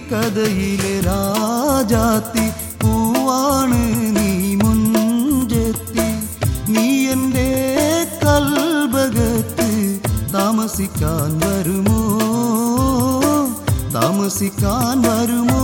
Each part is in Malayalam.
കഥയിലെ രാജാത്തി പൂവാണ് നീ മുഞ്ചെത്തി. നീ എൻ്റെ കൽബകത്ത് താമസിക്കാൻ വരുമോ, താമസിക്കാൻ വരുമോ?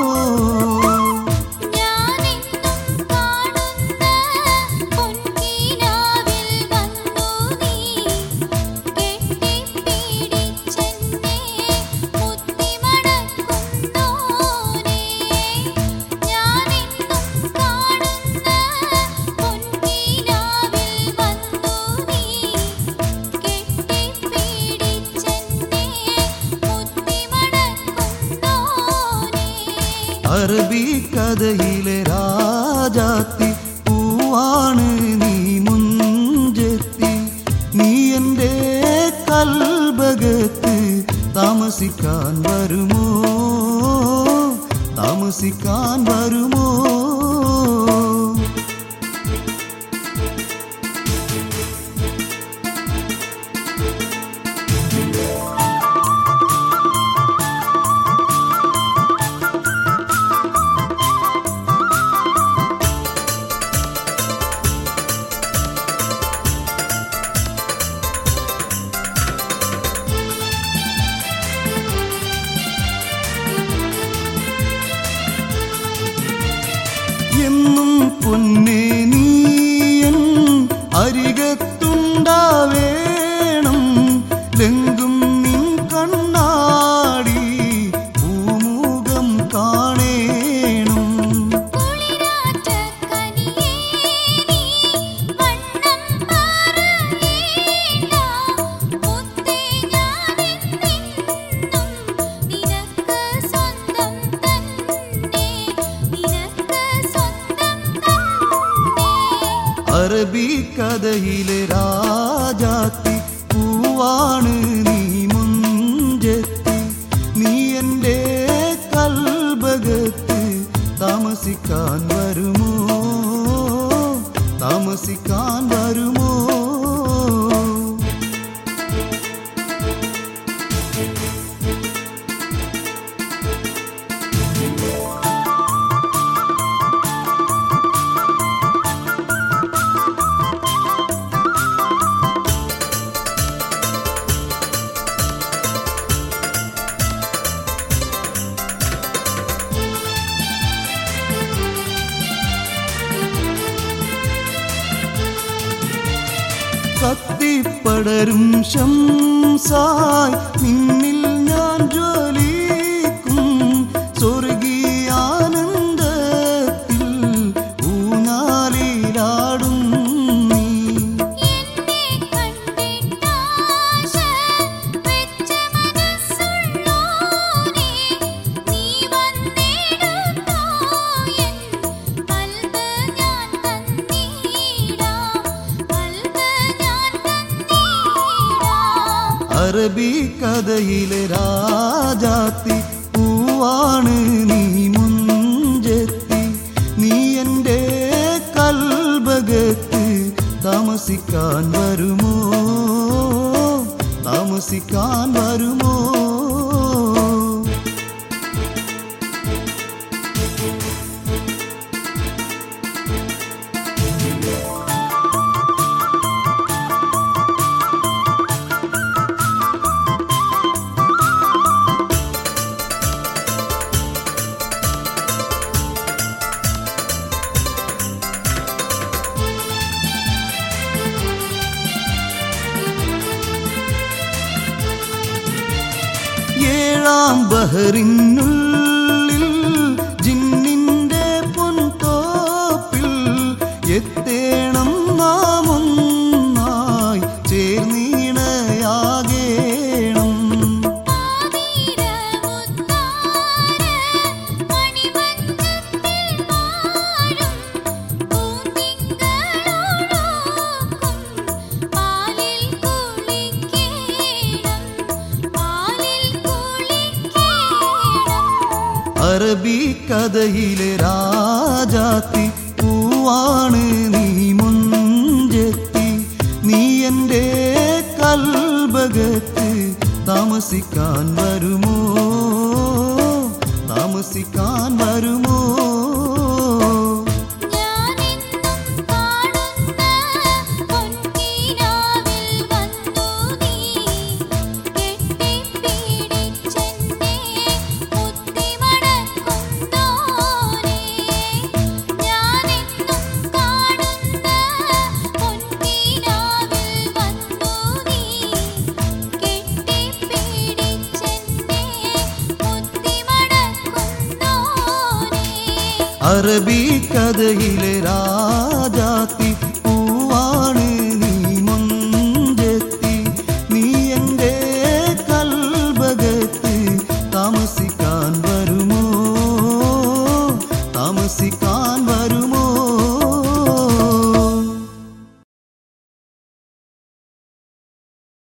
അറബിക്കഥയിലെ രാജാത്തി പൂവാണ് നീ മുഞ്ചെത്തി. നീ എൻ്റെ കൽബകത്ത് താമസിക്കാൻ വരുമോ, താമസിക്കാൻ വരുമോ? എന്നും പൊന്നേ നീയൻ അരികത്തുണ്ടാവേണം. ലെങ്കും നിൻ കണ്ണാടി പൂമുഖം കാണേണം. അറബിക്കഥയിലെ രാജാത്തി പൂവാണ് നീ മുഞ്ചെത്തി. നീ എൻ്റെ കൽബകത്ത് താമസിക്കാൻ വരുമോ, താമസിക്കാൻ വരുമോ? കത്തിപ്പടരും ശംസായി നിന്നിൽ ഞാൻ ജ്വലിക്കും. സ്വർഗീയാനന്ദത്തിൽ ഊഞ്ഞാലിലാടും നീ. അറബിക്കഥയിലെ രാജാത്തി പൂവാണ് നീ മുഞ്ചെത്തി. നീ എൻ്റെ കൽബകത്ത് താമസിക്കാൻ വരുമോ, താമസിക്കാൻ വരുമോ? ഏഴാം ബഹറിനുള്ളിൽ ജിന്നിൻ്റെ പൊൻതോപ്പിൽ എത്തേണം നാം ഒന്നായി ചേർന്നിണയാകേണം. അറബിക്കഥയിലെ രാജാത്തി പൂവാണ് നീ മുഞ്ചെത്തി. നീ എൻ്റെ കൽബകത്ത് താമസിക്കാൻ വരുമോ, താമസിക്കാൻ വരുമോ? അറബിക്കഥയിലെ രാജാത്തി പൂവാണ് നീ മുഞ്ചെത്തി. നീ എൻ്റെ കൽബകത്ത് താമസിക്കാൻ വരുമോ? താമസിക്കാൻ